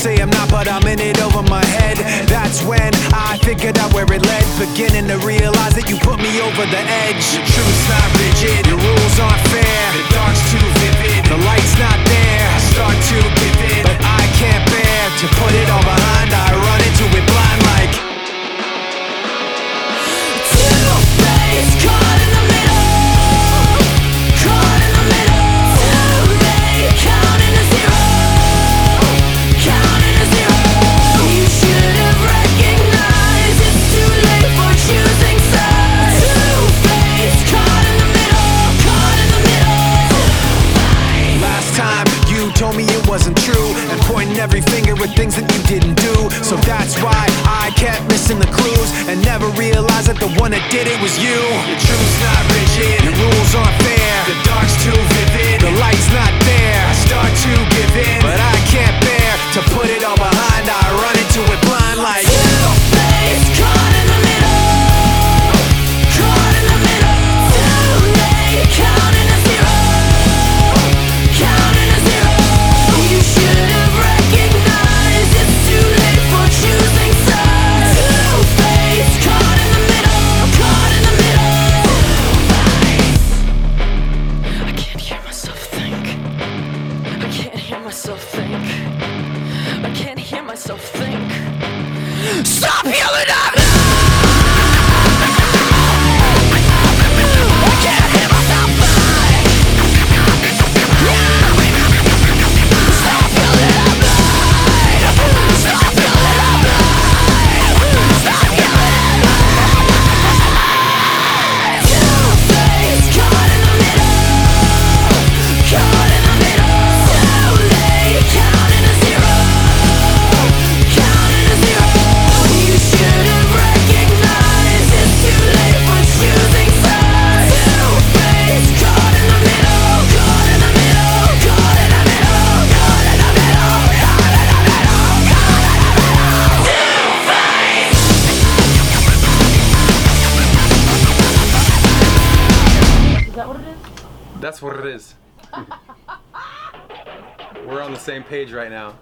say I'm not, but I'm in it over my head. That's when I figured out where it led, beginning to realize that you put me over the edge. Your truth's not rigid, your rules aren't fair, the dark's too vivid, the light's not there. I start to give in, but I can't bear to put it all behind. I run into it blind like two-faced, caught in the middle, caught in the middle. Too late, counting to zero, counting to zero. You should have recognized it's too late for choosing sides. Two-faced, caught in the middle, caught in the middle. Last time you told me it wasn't true, and pointing every finger at things that you didn't do. So that's why I kept missing the clues, and never realized that the one that did it was you. Your truth's not rigid, your rules aren't fair, the dark's too vivid, the light's not there. I start to give in, but I can't bear to put it all behind. I run into it blind like two-faced, caught in the middle, caught in the middle. Too late, counting to zero, counting to zero. You should have recognized it's too late for choosing sides. Two-faced, caught in the middle, caught in the middle. I can't hear myself think, I can't hear myself think, I can't hear myself think. Stop yelling at me! I can't hear myself think. Stop yelling at me! Stop yelling at me! Stop yelling at me! Two-faced, caught in the middle, caught in the middle. Too late, counting to zero, counting to zero. You should have recognized it's too late for choosing sides. Two-faced, caught in the middle, caught in the middle, caught in the middle, caught in the middle, caught in the middle, caught in the middle. Two-faced. Is that what it is? That's what it is. We're on the same page right now.